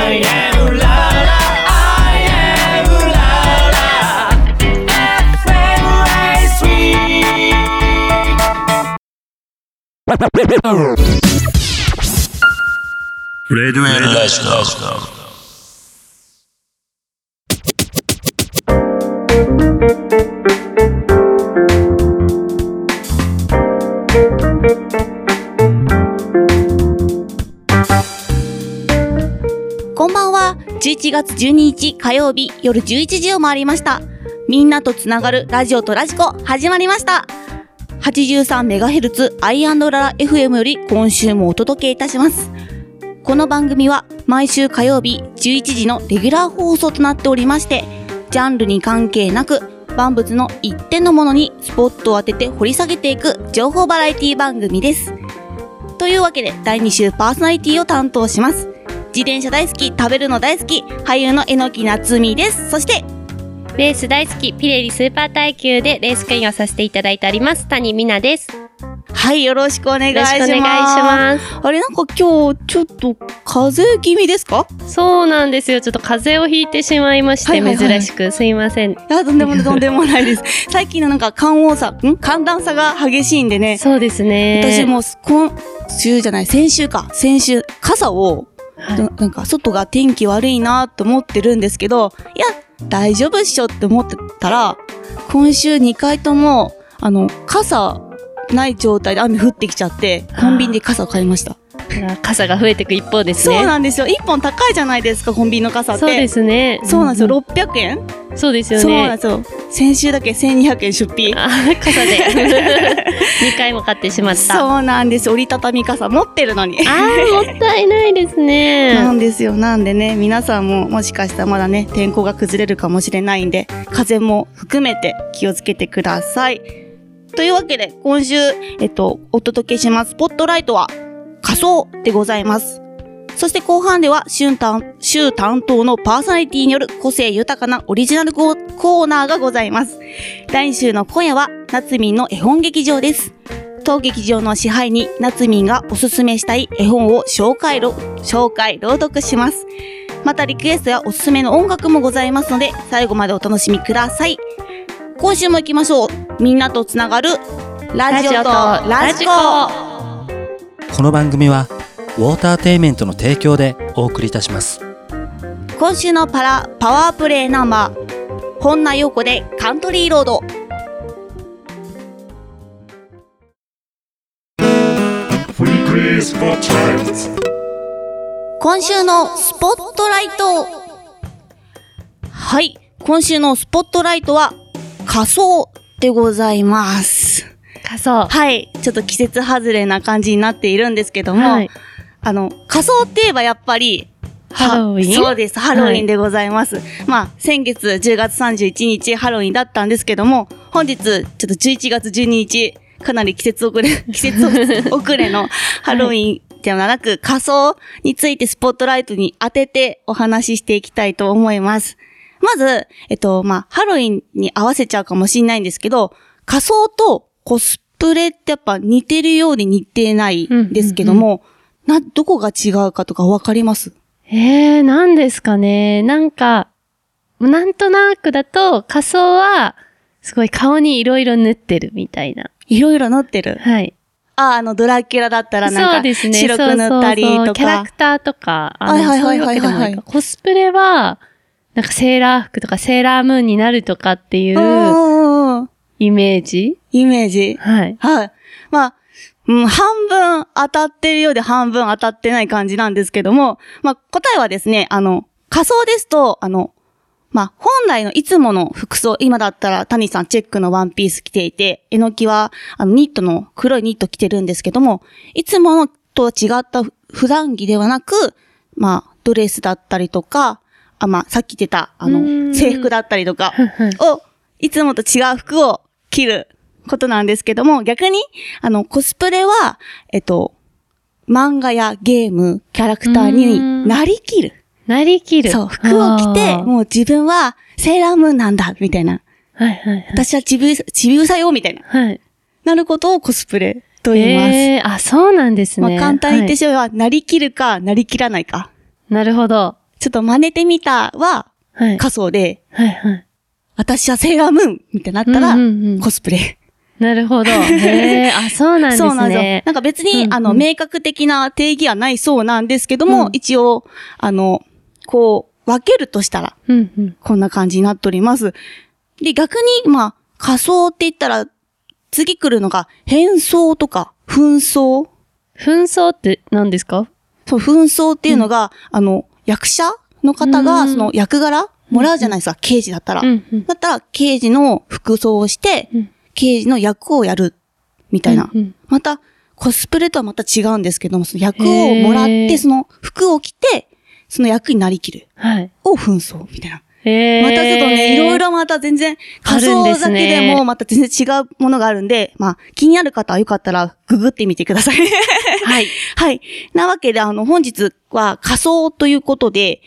I am la la I am la la FM レデュエルラジオ。 こんばんは。11月12日火曜日夜11時を回りました。みんなとつながるラジオとラジコ始まりました。83MHz アイ&ララ FM より今週もお届けいたします。この番組は毎週火曜日11時のレギュラー放送となっておりまして、ジャンルに関係なく万物の一点のものにスポットを当てて掘り下げていく情報バラエティ番組です。というわけで第2週パーソナリティを担当します。自転車大好き、食べるの大好き、俳優の榎木夏実です。そしてレース大好き、ピレリスーパー耐久でレースクイーンをさせていただいております谷美奈です。 はい、よろしくお願いします。 よろしくお願いします。 あれ、なんか今日ちょっと風邪気味ですか？ そうなんですよ。ちょっと風邪をひいてしまいまして、はいはいはい、珍しくすいません。 いや、とんでもないです。最近のなんか寒暖差が激しいんでね。 そうですね。 私も先週傘を、はい、なんか外が天気悪いなと思ってるんですけど、いや大丈夫っしょって思ってたら、今週2回とも傘ない状態で雨降ってきちゃって、コンビニで傘を買いました。 傘が増えていく一方ですね。 そうなんですよ。1本高いじゃないですか、コンビニの傘って。 そうですね。 そうなんですよ。600円？ そうですよね。 そうなんですよ。先週だけ1200円出費。 傘で2回も買ってしまった。 そうなんです。折りたたみ傘持ってるのに。 もったいないですね。 なんですよ。なんでね、皆さんももしかしたらまだね、天候が崩れるかもしれないんで、風も含めて気をつけてください。というわけで、今週、お届けしますスポットライトは仮装でございます。そして後半では週担当のパーソナリティによる個性豊かなオリジナルコーナーがございます。第2週の今夜は夏民の絵本劇場です。当劇場の支配に夏民がおすすめしたい絵本を紹介朗読します。またリクエストやおすすめの音楽もございますので、最後までお楽しみください。今週も行きましょう。みんなとつながるラジオとラジコ。 この番組はウォーターテイメントの提供でお送りいたします。 今週のパワープレイナンバー、本名陽子でカントリーロード。今週のスポットライト。はい、今週のスポットライトは仮装でございます。 仮装。 はい。ちょっと季節外れな感じになっているんですけども、はい、仮装って言えばやっぱり、 ハロウィン？ そうです。ハロウィンでございます。はい、まあ、先月10月31日ハロウィンだったんですけども、本日、ちょっと11月12日、かなり季節遅れのハロウィンではなく、仮装についてスポットライトに当ててお話ししていきたいと思います。まず、ハロウィンに合わせちゃうかもしれないんですけど、仮装とコスプレってやっぱ似てるようで似てないんですけども、どこが違うかとかわかります？ なんですかね。なんとなくだと仮装はすごい顔にいろいろ塗ってるみたいな。 いろいろ塗ってる？ はい。 ドラキュラだったらなんか白く塗ったりとか。 そうキャラクターとか、 はい。 コスプレは、なんかセーラー服とかセーラームーンになるとかっていうイメージ。 はい。はい。まあ、半分当たってるようで半分当たってない感じなんですけども、まあ、答えはですね、仮装ですと、本来のいつもの服装、今だったら谷さんチェックのワンピース着ていて、えのきは、黒いニット着てるんですけども、いつものと違った普段着ではなく、ドレスだったりとか、さっき言ってた、制服だったりとかを、いつもと違う服を着ることなんですけども、逆に、コスプレは、漫画やゲーム、キャラクターになりきる。そう、服を着て、もう自分はセーラームーンなんだ、みたいな。私はちびうさよ、みたいな。なることをコスプレと言います。 そうなんですね。 簡単に言ってしまえば、なりきるか、なりきらないか。 なるほど。 ちょっと真似てみたははい。 仮装で、 はいはい。 私はセーラームーンみたいになったら、 うんうんうんコスプレ。 なるほど。へえ、あ、そうなんですね。 そうなんですよ。なんか別に、 うんうん明確的な定義はないそうなんですけども、 うん一応、こう、分けるとしたら、 うんうん。 こんな感じになっております。で、逆に、まあ、仮装って言ったら、次来るのが、変装とか、紛争。 紛争って何ですか？ そう、紛争っていうのが、役者の方が、 うんその役柄もらうじゃないですか、刑事だったら。 うんうん。 だったら、刑事の服装をして、 うん刑事の役をやる、みたいな。 うんうんまた、コスプレとはまた違うんですけども、その役をもらっへーて、その服を着て、その役になりきる。 はい。 を紛争、みたいな。 へえ。 またちょっとね、いろいろまた全然、仮想だけでもまた全然違うものがあるんで、まあ、気になる方はよかったらググってみてください。 はい。 はい。なわけで、本日は仮想ということで、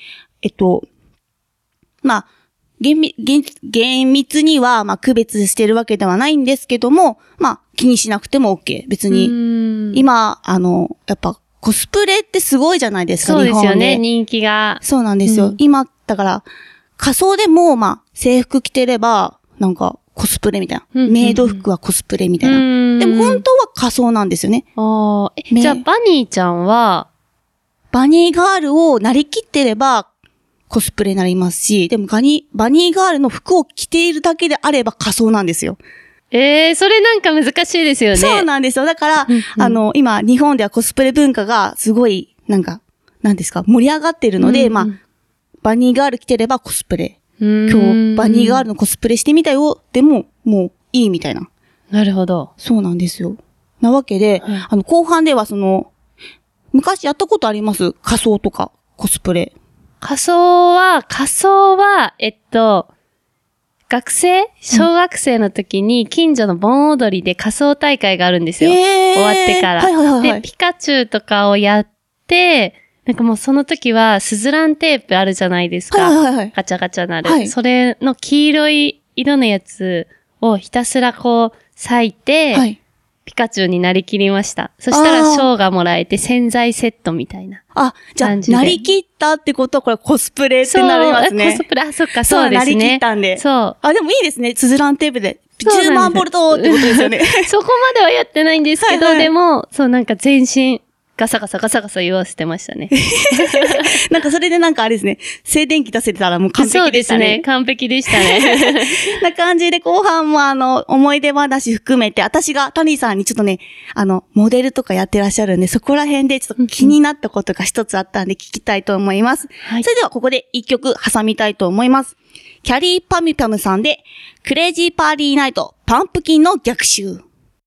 まあ、厳密には、まあ、区別してるわけではないんですけども、まあ、気にしなくても OK。別に、 今、 今、やっぱ、コスプレってすごいじゃないですか、 そうですよ日本でね、人気が。 そうなんですよ。 うん今、だから、仮装でも、まあ、制服着てれば、なんか、コスプレみたいな。 うんうんうんメイド服はコスプレみたいな。でも本当は仮装なんですよね。 ああ、 ねじゃあ、バニーちゃんは、 バニーガールをなりきってれば、コスプレになりますし、でもバニーガールの服を着ているだけであれば仮装なんですよ。 それなんか難しいですよね。 そうなんですよ。だから、 うんうん今、日本ではコスプレ文化がすごい、なんか、なんですか、盛り上がってるので、 うんうんまあ、バニーガール着てればコスプレ。 今今日、バニーガールのコスプレしてみたよ。でも、もういいみたいな。 なるほど。 そうなんですよ。なわけで、 うん後半では昔やったことあります仮装とか、コスプレ。 仮装は、小学生の時に近所の盆踊りで仮装大会があるんですよ。終わってから。 はいはいはいはい。 で、ピカチュウとかをやって、なんかもうその時はスズランテープあるじゃないですか。 はいはいはい。 ガチャガチャなる。 はいそれの黄色い色のやつをひたすらこう裂いて、 はい。 ピカチュウになりきりました。そしたらあー賞がもらえて洗剤セットみたいな。 あ、じゃあ、 感じでなりきったってことはこれコスプレってなりますね。 コスプレ、あ、そっか、そうですね。 なりきったんで。 そう。 あ、でもいいですね。スズランテープで。 そうなんです 10万ボルトってことですよね。 そこまではやってないんですけど、 はいはいでも、そうなんか全身、ガサガサガサガサ言わせてましたね。 なんかそれでなんかあれですね。静電気出せてたらもう完璧でしたそうですね。 ね。 完璧でしたね。 な感じで後半も思い出話含めて、私が谷さんにちょっとね、モデルとかやってらっしゃるんで、そこら辺でちょっと気になったことが一つあったんで聞きたいと思います。 はいそれではここで一曲挟みたいと思います。キャリーパミュパムさんで、クレイジーパーリーナイト、パンプキンの逆襲。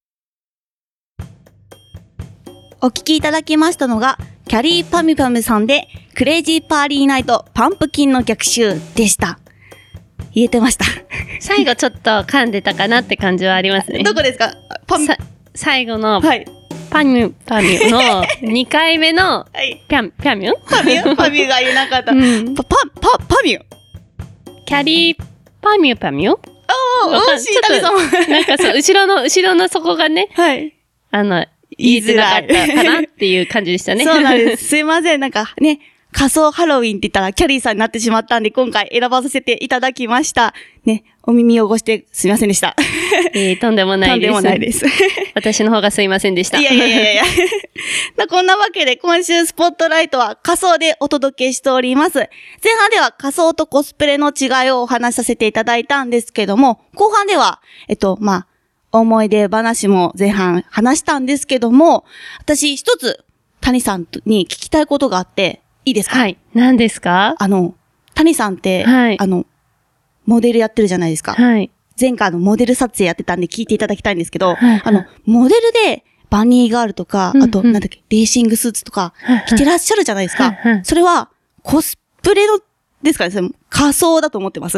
お聴きいただきましたのが、キャリーパミュパムさんで、クレイジーパーリーナイト、パンプキンの逆襲でした。言えてました。 最後ちょっと噛んでたかなって感じはありますね。 どこですかパミュ、 最後の、 はい。 パミュの2回目の、 はい。 ピャミュパミュパミュが言えなかった。 うんパミュキャリーパミュおー、惜しい、 ちょっと谷さん。 なんかそう、後ろのそこがね、 はい。 言いづらかったかなっていう感じでしたね。 そうなんです。すいません。なんかね、仮想ハロウィンって言ったらキャリーさんになってしまったんで、今回選ばさせていただきました。ね、お耳汚してすみませんでした。 とんでもないです。 とんでもないです。 私の方がすいませんでした。 いやいやいやいや。こんなわけで今週スポットライトは仮装でお届けしております。前半では仮装とコスプレの違いをお話しさせていただいたんですけども、後半では、思い出話も前半話したんですけども、私一つ谷さんに聞きたいことがあって、いいですか？ はい。何ですか？ 谷さんって、 はいモデルやってるじゃないですか。 はい。 前回モデル撮影やってたんで聞いていただきたいんですけど、 はいモデルでバニーガールとか、 うんうんあと、なんだっけ、レーシングスーツとかはい着てらっしゃるじゃないですかはいはい。 それはコスプレの、ですかね？それ仮装だと思ってます？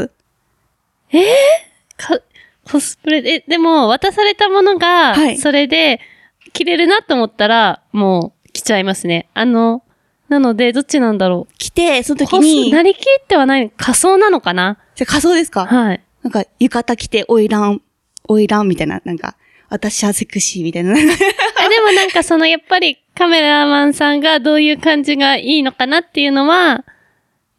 コスプレでも渡されたものがはい、 それで着れるなと思ったら、もう着ちゃいますね。なので、どっちなんだろう。 着て、その時なに、 りきってはない、仮装なのかな？ じゃあ仮装ですか？ はい。 なんか、浴衣着て、オイランみたいな、なんか、私はセクシーみたいな。 でもなんかやっぱりカメラマンさんがどういう感じがいいのかなっていうのは、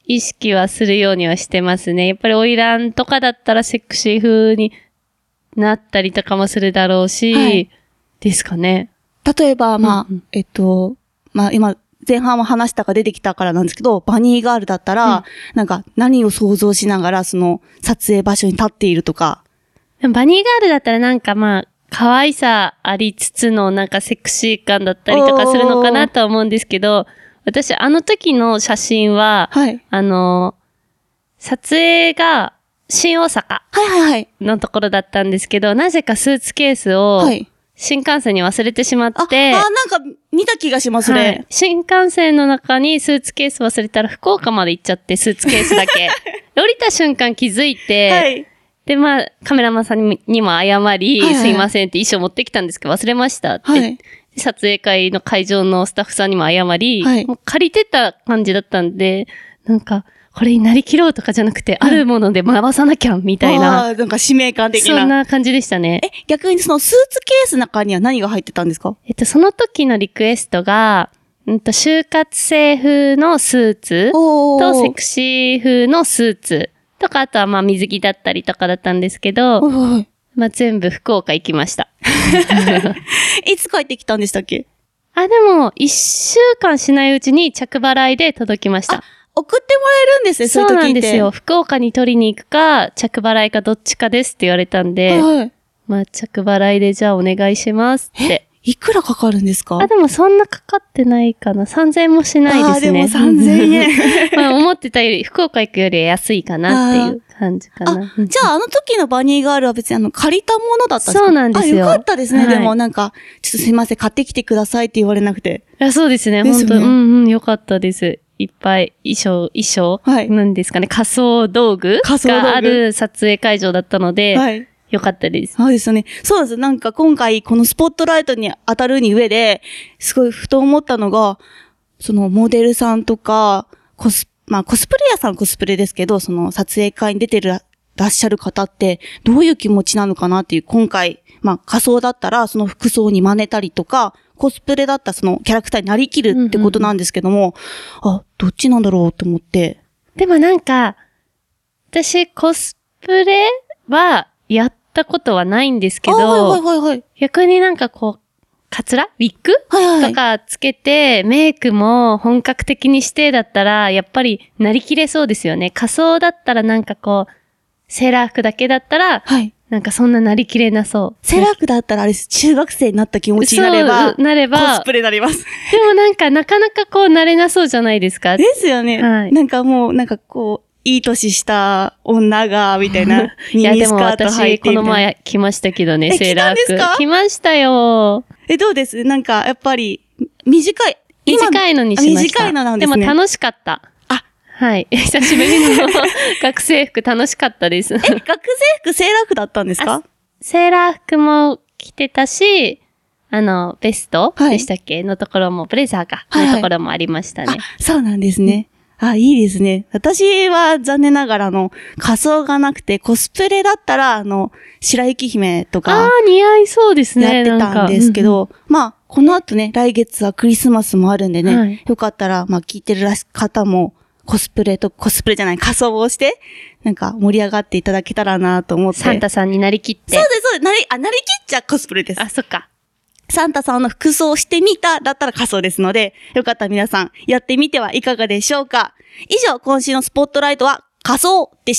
意識はするようにはしてますね。やっぱり花魁とかだったらセクシー風になったりとかもするだろうし、はい、ですかね。 例えば、まあ、今、前半も話したか出てきたからなんですけど、バニーガールだったら、なんか何を想像しながらその撮影場所に立っているとか。 バニーガールだったらなんかまあ、可愛さありつつのなんかセクシー感だったりとかするのかなとは思うんですけど、私あの時の写真は、はい、撮影が新大阪のところだったんですけど、なぜかスーツケースを、新幹線に忘れてしまって。 なんか見た気がしますね、はい。 新幹線の中にスーツケース忘れたら福岡まで行っちゃって、スーツケースだけ。降りた瞬間気づいて、はい、で、まあ、カメラマンさんにも謝り、はいはい、すいませんって衣装持ってきたんですけど忘れましたって。はい、撮影会の会場のスタッフさんにも謝り、はい、もう借りてた感じだったんで、なんか、これになりきろうとかじゃなくて、あるもので回さなきゃ、みたいな。 なんか使命感的な。 そんな感じでしたね。 逆にそのスーツケースの中には何が入ってたんですか？ その時のリクエストが、就活生風のスーツとセクシー風のスーツとか、あとはまあ水着だったりとかだったんですけど、まあ全部福岡行きました。 いつ帰ってきたんでしたっけ？ でも、1週間しないうちに着払いで届きました。 送ってもらえるんですね、そういう時って。 そうなんですよ。福岡に取りに行くか、着払いかどっちかですって言われたんで、はい、まあ、着払いでじゃあお願いしますって。 いくらかかるんですか？ でもそんなかかってないかな。3000円もしないですね。 でも3000円。 まあ、思ってたより、福岡行くより安いかなっていう感じかな。 じゃあ、あの時のバニーガールは別に借りたものだったんですか？ そうなんですよ。 よかったですね。はい、でもなんか、ちょっとすいません、買ってきてくださいって言われなくて。 いや、そうですね。本当よかったです。いっぱい衣装、はい、なんですかね、仮装道具がある撮影会場だったので、はい、よかったです。 そうですよね。そうです。なんか今回このスポットライトに当たるに上で、すごいふと思ったのが、そのモデルさんとか、コスプレイヤーさんコスプレですけど、その撮影会に出てらっしゃる方って、どういう気持ちなのかなっていう、今回、仮装だったらその服装に真似たりとか、コスプレだったらそのキャラクターになりきるってことなんですけども、どっちなんだろうと思って。 でもなんか、私コスプレはやったことはないんですけど、逆になんかこう、カツラウィッグ、とかつけて、メイクも本格的にしてだったら、やっぱりなりきれそうですよね。仮装だったらなんかこう、セーラー服だけだったら、なんかそんななりきれなそう。 セーラー服だったらあれ中学生になった気持ちになれば、コスプレになります。 でもなんかなかなかこうなれなそうじゃないですか。 ですよね。はい。なんかもう、なんかこう、いい年した女が、みたいな。 いやでも私、この前来ましたけどね、セーラー服。来ましたよ。 どうですなんか、やっぱり、短いのにしました。 短いのなんですね。 でも楽しかった。はい。久しぶりの学生服楽しかったです。 学生服セーラー服だったんですか？ セーラー服も着てたし、ベストでしたっけ、のところも、ブレザーか、のところもありましたね。 そうなんですね。いいですね。私は残念ながら仮装がなくて、コスプレだったら、白雪姫とか。 似合いそうですね。 やってたんですけど、この後ね、来月はクリスマスもあるんでね、よかったら、聞いてる方も、コスプレじゃない、仮装をして、なんか盛り上がっていただけたらなと思って。 サンタさんになりきって。 そうです、なりきっちゃコスプレです。 そっか。 サンタさんの服装をしてみただったら仮装ですので、よかったら皆さんやってみてはいかがでしょうか。以上、今週のスポットライトは仮装でした。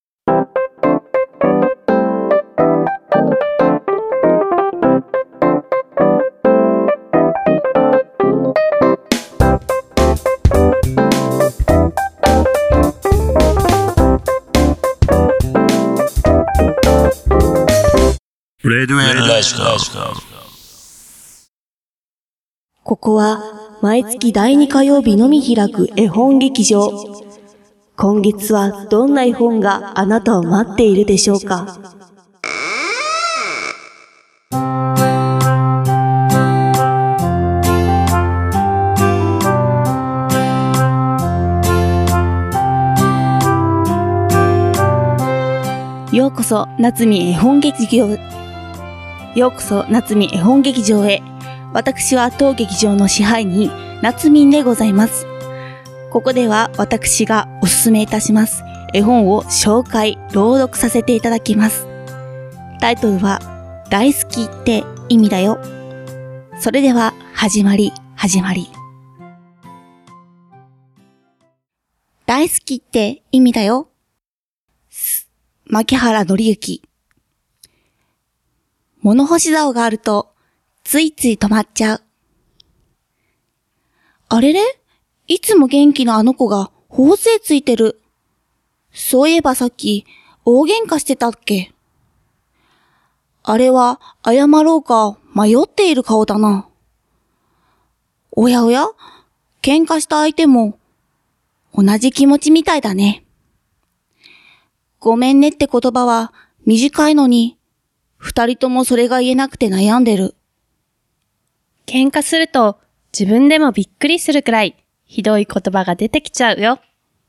レディオラジオ。 ここは毎月第2火曜日のみ開く絵本劇場。今月はどんな絵本があなたを待っているでしょうか。ようこそ夏見絵本劇場。ようこそ夏見絵本劇場へ。私は当劇場の支配人、夏見でございます。 ここでは私がおすすめいたします絵本を紹介、朗読させていただきます。タイトルは大好きって意味だよ。それでは始まり。大好きって意味だよ。牧原紀之。物干し竿があるとついつい止まっちゃう。あれれ？いつも元気なあの子が頬杖ついてる。そういえばさっき大喧嘩してたっけ？あれは謝ろうか迷っている顔だな。おやおや？喧嘩した相手も同じ気持ちみたいだね。ごめんねって言葉は短いのに、二人ともそれが言えなくて悩んでる。 喧嘩すると自分でもびっくりするくらいひどい言葉が出てきちゃうよ。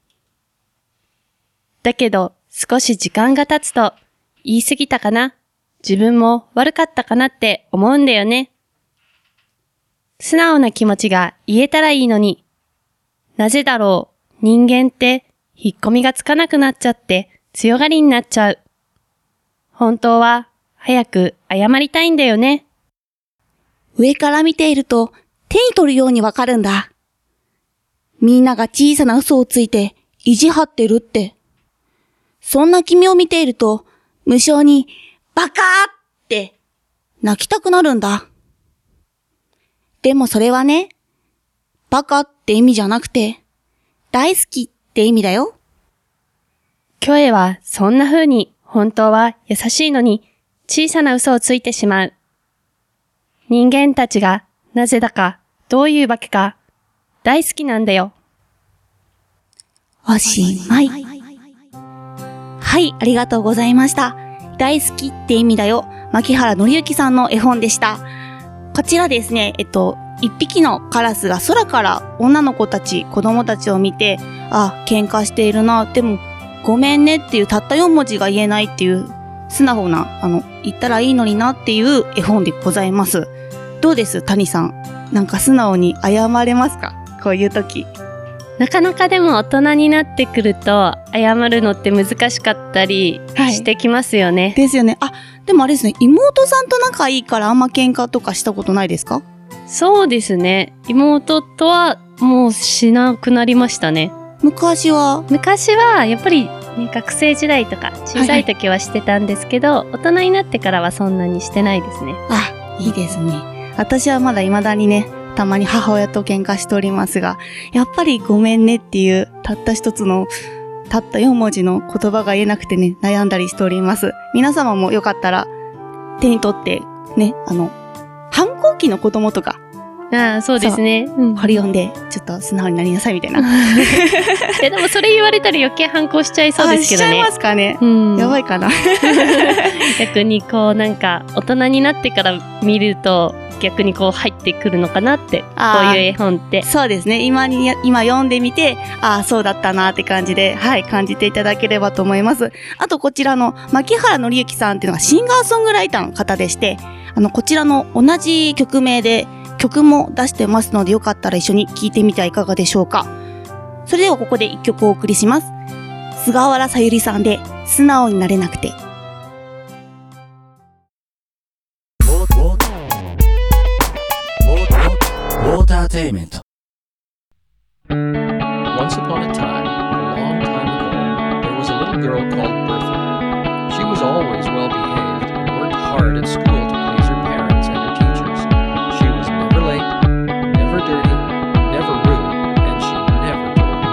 だけど少し時間が経つと言い過ぎたかな、自分も悪かったかなって思うんだよね。素直な気持ちが言えたらいいのに。なぜだろう、人間って引っ込みがつかなくなっちゃって強がりになっちゃう。本当は早く謝りたいんだよね。 上から見ていると手に取るようにわかるんだ。みんなが小さな嘘をついて意地張ってるって。そんな君を見ていると無性にバカーって泣きたくなるんだ。でもそれはね、バカって意味じゃなくて大好きって意味だよ。 キョエはそんな風に本当は優しいのに小さな嘘をついてしまう。人間たちがなぜだかどういうわけか大好きなんだよ。 おしまい。はい、ありがとうございました。大好きって意味だよ。牧原紀之さんの絵本でした。こちらですね、一匹のカラスが空から女の子たち、子供たちを見て、あ、喧嘩しているな、でもごめんねっていうたった4文字が言えないっていう素直な、言ったらいいのになっていう絵本でございます。どうです谷さん？なんか素直に謝れますか？こういう時。 なかなかでも大人になってくると謝るのって難しかったりしてきますよね。 ですよね。あ、でもあれですね、妹さんと仲いいからあんま喧嘩とかしたことないですか？ そうですね。妹とはもうしなくなりましたね。 昔はやっぱり、ね、学生時代とか小さい時はしてたんですけど、大人になってからはそんなにしてないですね。 あ、いいですね。私はまだ未だにね、たまに母親と喧嘩しておりますが、やっぱりごめんねっていうたった一つのたった4文字の言葉が言えなくてね、悩んだりしております。皆様もよかったら手に取ってね、反抗期の子供とか、 ああ、そうですね。 これ読んでちょっと素直になりなさいみたいな。 でもそれ言われたら余計反抗しちゃいそうですけどね。 しちゃいますかね。やばいかな。 逆にこうなんか大人になってから見ると逆にこう入ってくるのかなって、こういう絵本って。そうですね。今読んでみて、ああそうだったなって感じで、はい、感じていただければと思います。あとこちらの牧原紀之さんっていうのがシンガーソングライターの方でして、こちらの同じ曲名で曲も出してますので、よかったら一緒に聴いてみてはいかがでしょうか。それではここで一曲お送りします。菅原さゆりさんで素直になれなくて。 ウォーターテイメント。 Once upon a time, a long time ago, there was a little girl called Bertha. She was always well behaved and worked hard at school to please her parents and her teachers. She was never late, never dirty, never rude, and she never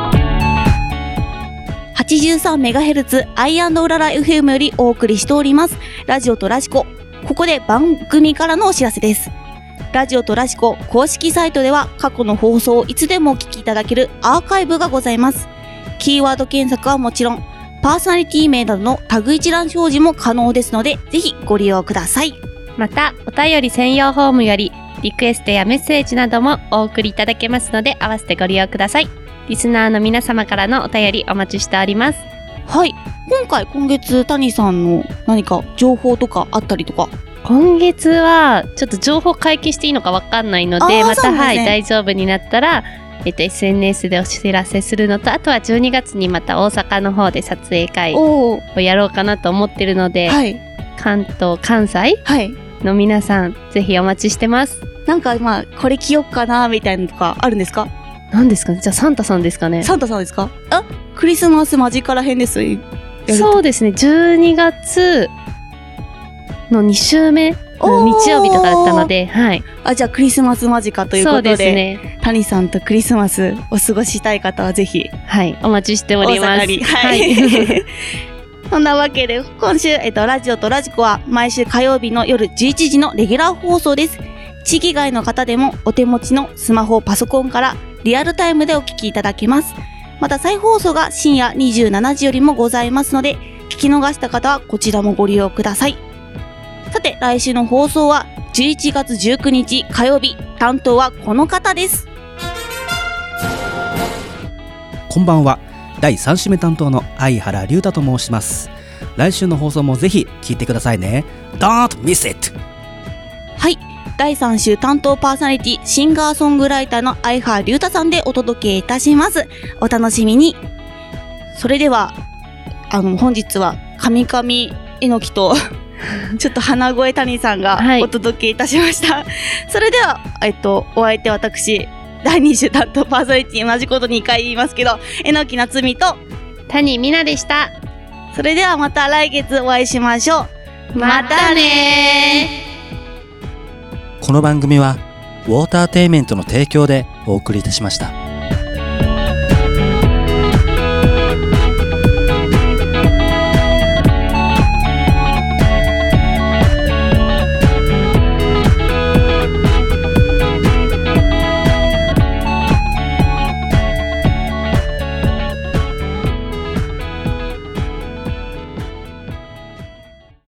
told. 83MHz アイ&ウララ FM よりお送りしております。ラジオとラジコ。ここで番組からのお知らせです。ラジオとラジコ公式サイトでは過去の放送をいつでもお聞きいただけるアーカイブがございます。キーワード検索はもちろん、パーソナリティ名などのタグ一覧表示も可能ですので、ぜひご利用ください。 また、お便り専用フォームよりリクエストやメッセージなどもお送りいただけますので、合わせてご利用ください。リスナーの皆様からのお便りお待ちしております。 はい。今月、谷さんの何か情報とかあったりとか。 今月はちょっと情報解禁していいのかわかんないので、また、はい、大丈夫になったら SNS でお知らせするのと、あとは12月にまた大阪の方で撮影会おー。 をやろうかなと思ってるので、 はい。 関東、関西はい。 の皆さん、ぜひお待ちしてます。 なんかまあ、これ着よっかな、みたいなのとかあるんですか？ 何ですかね？じゃあサンタさんですかね？ サンタさんですか？あ、クリスマス間近らへんです。 そうですね。12月の2週目のおー日曜日とかだったので、はい。 あ、じゃあクリスマス間近ということで、 そうですね。 谷さんとクリスマスお過ごししたい方はぜひはい。お待ちしております。 大阪に。はい。そんなわけで、今週、ラジオとラジコは毎週火曜日の夜11時のレギュラー放送です。地域外の方でもお手持ちのスマホ、パソコンからリアルタイムでお聞きいただけます。また再放送が深夜27時よりもございますので、聞き逃した方はこちらもご利用ください。さて、来週の放送は11月19日火曜日、担当はこの方です。 こんばんは。第3週目担当の相原龍太と申します。来週の放送もぜひ聞いてくださいね。 Don't miss it。 はい。第3週担当パーソナリティ、シンガーソングライターの相原龍太さんでお届けいたします。お楽しみに。それでは、本日は、神々えのきと、ちょっと鼻声谷さんがはいお届けいたしました。それでは、お相手私、第2週担当パーソナリティ同じこと2回言いますけど、えのきなつみと、 谷美奈でした。 それではまた来月お会いしましょう。 またねこの番組はウォーターテイメントの提供でお送りいたしました。